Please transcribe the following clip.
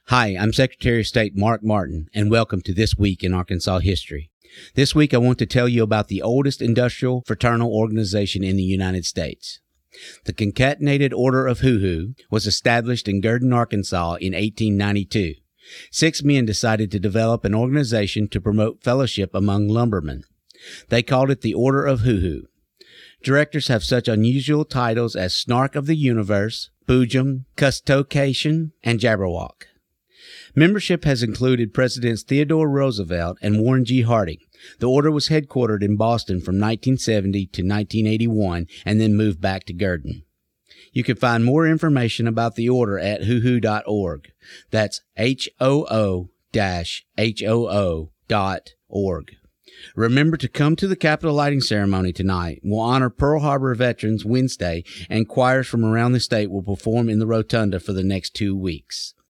Hi, I'm Secretary of State Mark Martin, and welcome to This Week in Arkansas History. This week I want to tell you about the oldest industrial fraternal organization in the United States. The Concatenated Order of Hoo-Hoo was established in Gurdon, Arkansas in 1892. 6 men decided to develop an organization to promote fellowship among lumbermen. They called it the Order of Hoo-Hoo. Directors have such unusual titles as Snark of the Universe, Boojum, Custocation, and Jabberwock. Membership has included Presidents Theodore Roosevelt and Warren G. Harding. The order was headquartered in Boston from 1970 to 1981 and then moved back to Gurdon. You can find more information about the order at hoohoo.org. That's HOO-HOO.org. Remember to come to the Capitol lighting ceremony tonight. We'll honor Pearl Harbor veterans Wednesday, and choirs from around the state will perform in the rotunda for the next 2 weeks.